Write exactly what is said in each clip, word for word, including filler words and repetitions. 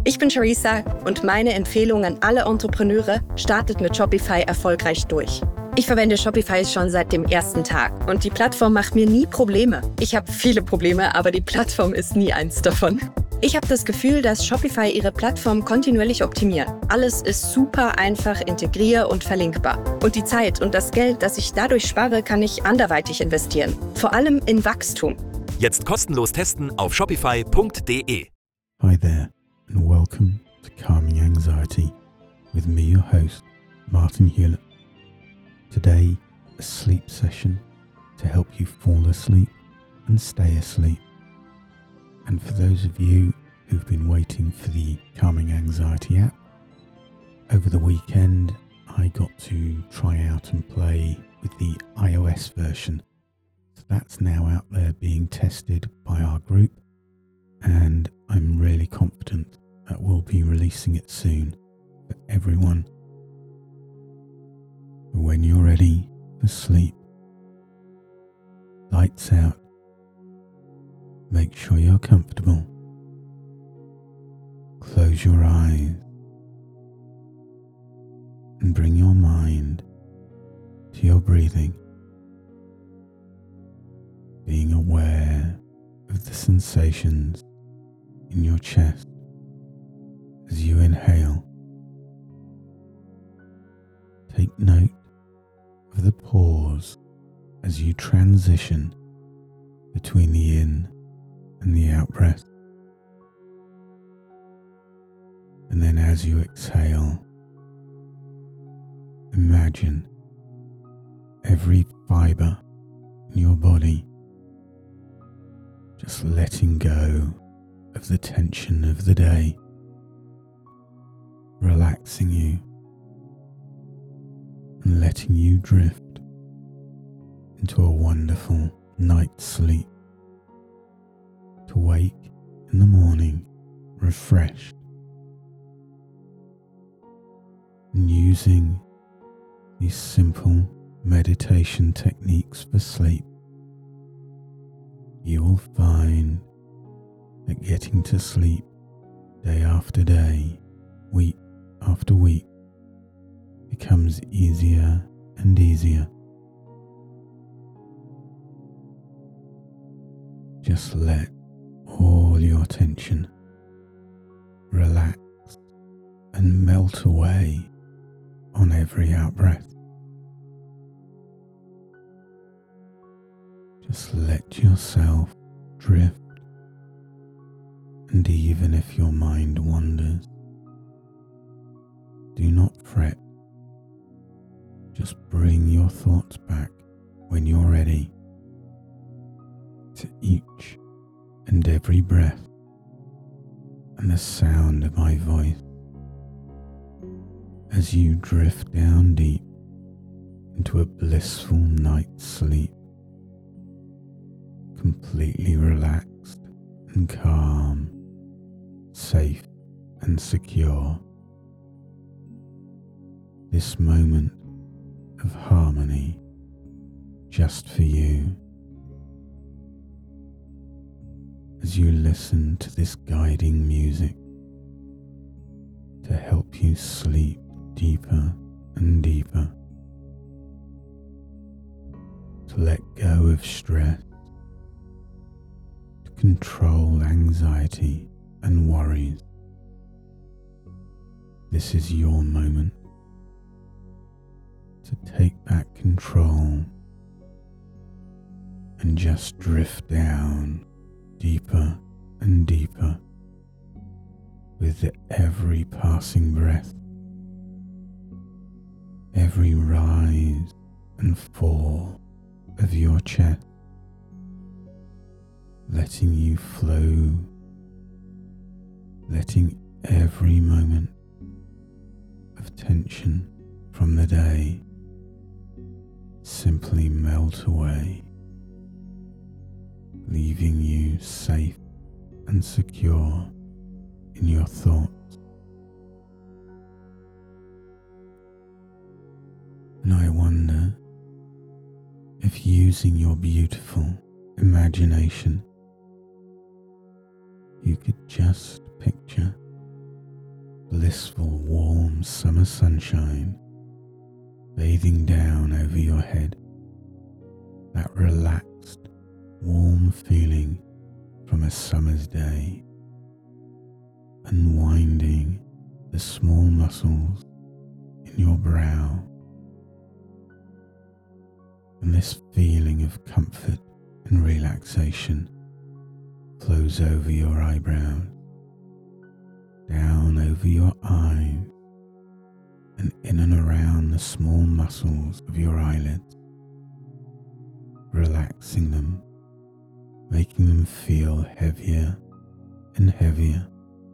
Ich bin Charissa und meine Empfehlung an alle Entrepreneure: startet mit Shopify erfolgreich durch. Ich verwende Shopify schon seit dem ersten Tag und die Plattform macht mir nie Probleme. Ich habe viele Probleme, aber die Plattform ist nie eins davon. Ich habe das Gefühl, dass Shopify ihre Plattform kontinuierlich optimiert. Alles ist super einfach integrier- und verlinkbar. Und die Zeit und das Geld, das ich dadurch spare, kann ich anderweitig investieren. Vor allem in Wachstum. Jetzt kostenlos testen auf shopify punkt de. Hi there and welcome to Calming Anxiety with me, your host, Martin Hewlett. Today, a sleep session to help you fall asleep and stay asleep. And for those of you who've been waiting for the Calming Anxiety app, over the weekend I got to try out and play with the iOS version. So that's now out there being tested by our group, and I'm really confident that we'll be releasing it soon for everyone. When you're ready for sleep, lights out, make sure you're comfortable. Close your eyes and bring your mind to your breathing, being aware of the sensations in your chest as you inhale. Take note of the pause as you transition between the in and the out breath. And then as you exhale, imagine every fibre in your body just letting go of the tension of the day, relaxing you and letting you drift into a wonderful night's sleep, to wake in the morning refreshed. And using these simple meditation techniques for sleep, you will find that getting to sleep day after day, week after week, becomes easier and easier. Just let all your tension relax and melt away on every out-breath. Just let yourself drift, and even if your mind wanders, do not fret. Just bring your thoughts back when you're ready to each and every breath and the sound of my voice as you drift down deep into a blissful night's sleep, completely relaxed and calm, safe and secure. This moment of harmony just for you, as you listen to this guiding music to help you sleep deeper and deeper, to let go of stress, to control anxiety and worries. This is your moment to take back control and just drift down deeper and deeper with every passing breath, every rise and fall of your chest, letting you flow, letting every moment of tension from the day simply melt away, leaving you safe and secure in your thoughts. And I wonder if, using your beautiful imagination, you could just picture blissful, warm summer sunshine bathing down over your head. That relaxed, warm feeling from a summer's day, unwinding the small muscles in your brow. And this feeling of comfort and relaxation flows over your eyebrows, down over your eyes, and in and around the small muscles of your eyelids, relaxing them, making them feel heavier and heavier.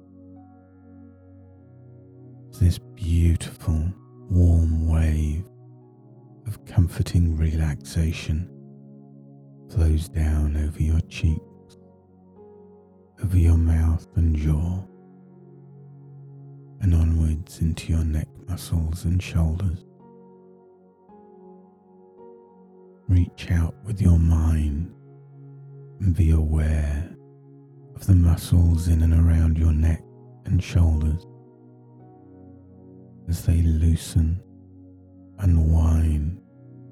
This beautiful, warm wave of comforting relaxation flows down over your cheeks, over your mouth and jaw, and onwards into your neck muscles and shoulders. Reach out with your mind and be aware of the muscles in and around your neck and shoulders as they loosen, unwind,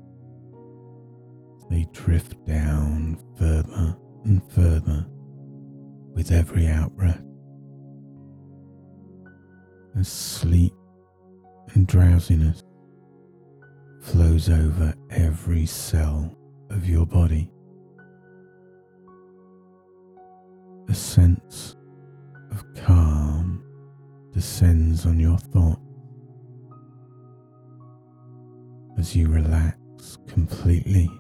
as they drift down further and further with every out-breath, as sleep and drowsiness flows over every cell of your body. A sense of calm descends on your thoughts as you relax completely.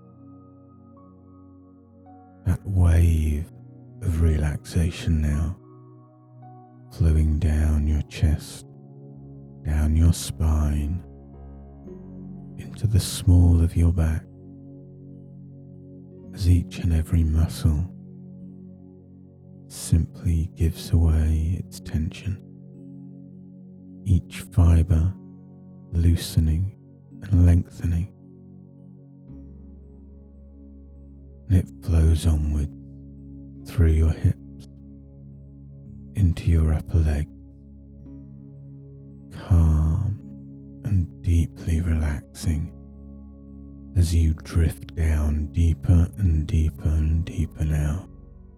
That wave of relaxation now flowing down your chest, down your spine, into the small of your back, as each and every muscle simply gives away its tension, each fibre loosening and lengthening, and it flows onward through your hips into your upper leg, calm and deeply relaxing as you drift down deeper and deeper and deeper now.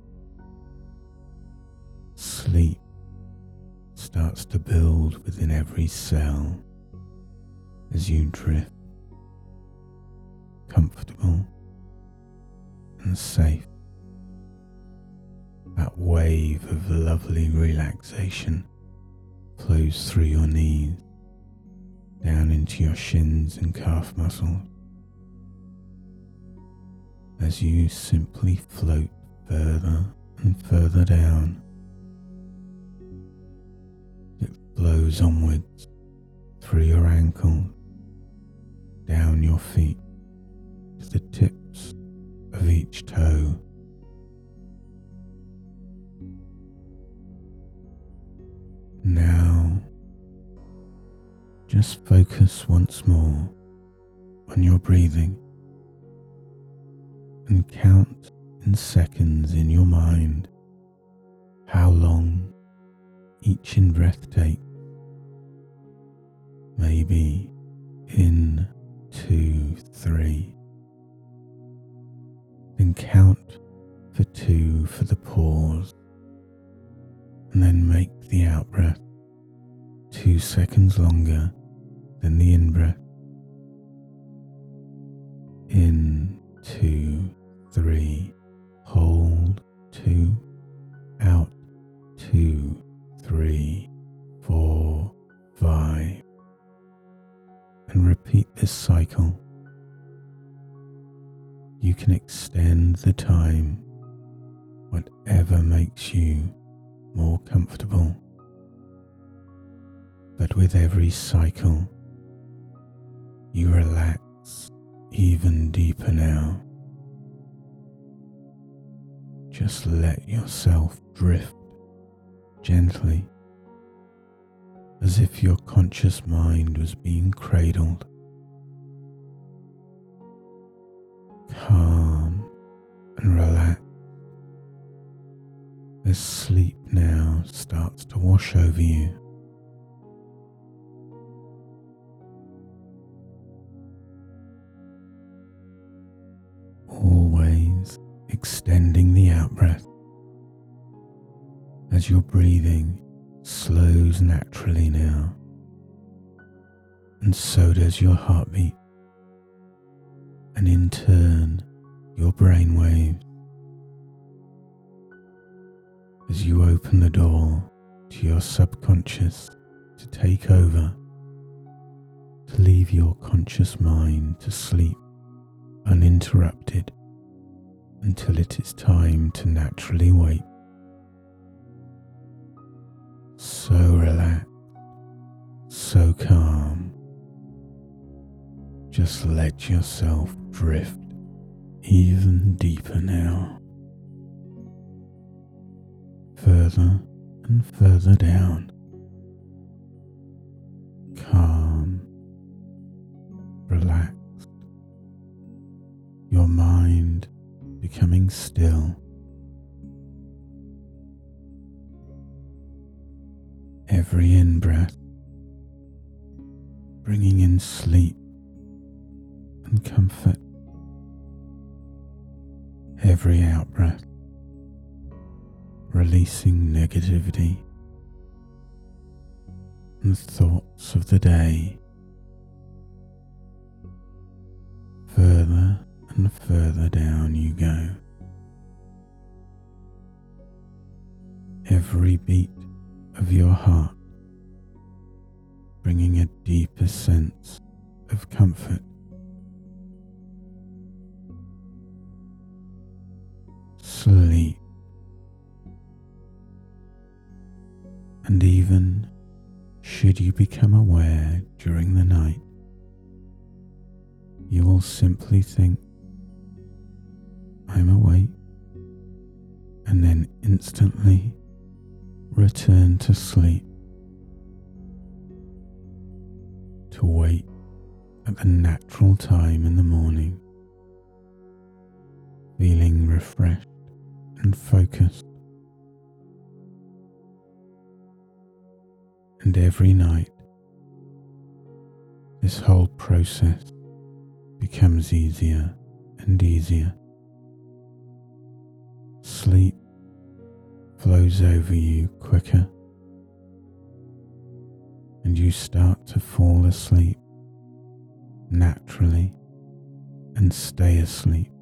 Sleep starts to build within every cell as you drift, comfortable and safe. That wave of lovely relaxation flows through your knees, down into your shins and calf muscles, as you simply float further and further down. It flows onwards through your ankles, down your feet to the tips of each toe. Now, just focus once more on your breathing and count in seconds in your mind how long each in-breath takes. Maybe in, two, three. Then count for two for the pause, and then make the out-breath two seconds longer than the in-breath. In, two, three, hold, two, out, two, three, four, five, and repeat this cycle. You can extend the time, whatever makes you more comfortable. But with every cycle, you relax even deeper now. Just let yourself drift gently, as if your conscious mind was being cradled. Calm and relaxed, as sleep now starts to wash over you. extending the out-breath as your breathing slows naturally now, and so does your heartbeat, and in turn your brain waves as you open the door to your subconscious to take over, to leave your conscious mind to sleep uninterrupted until it is time to naturally wake. So relaxed, so calm. Just let yourself drift even deeper now. Further and further down. Calm, relaxed. Your mind becoming still. Every in-breath bringing in sleep and comfort. Every out-breath releasing negativity and thoughts of the day. Further and further down you go. Every beat of your heart bringing a deeper sense of comfort. Sleep. And even should you become aware during the night, you will simply think, I'm awake, and then instantly return to sleep, to wake at the natural time in the morning, feeling refreshed and focused. And every night, this whole process becomes easier and easier. Sleep flows over you quicker, and you start to fall asleep naturally and stay asleep.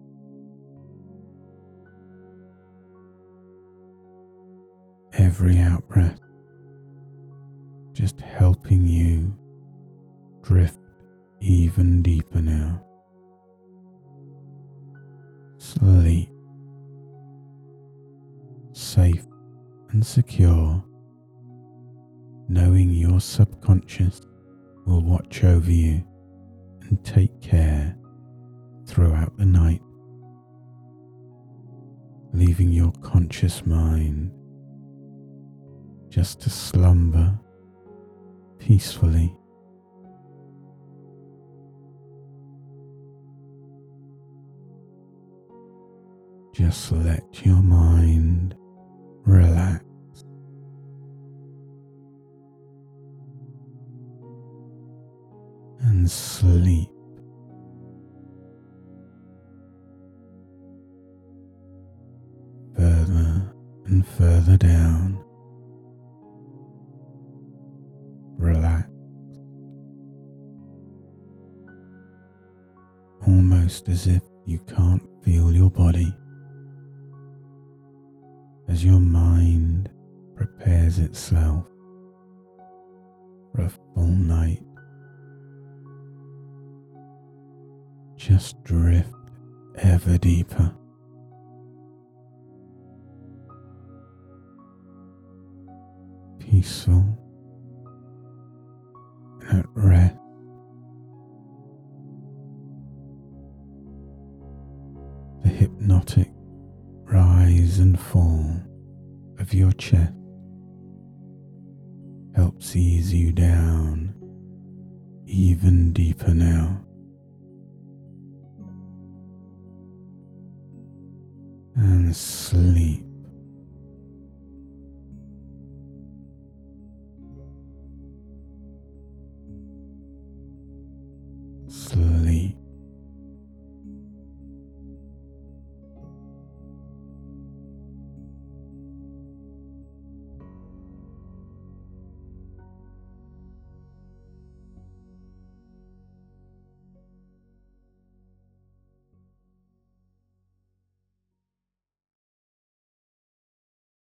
Every out-breath just helping you drift even deeper now. Sleep. Safe and secure, knowing your subconscious will watch over you and take care throughout the night, leaving your conscious mind just to slumber peacefully. Just let your mind relax. And sleep. Further and further down. Relax. Almost as if you can't feel your body, as your mind prepares itself for a full night. Just drift ever deeper. Peaceful and at rest. The hypnotic rise and fall of your chest helps ease you down even deeper now. And sleep. Sleep.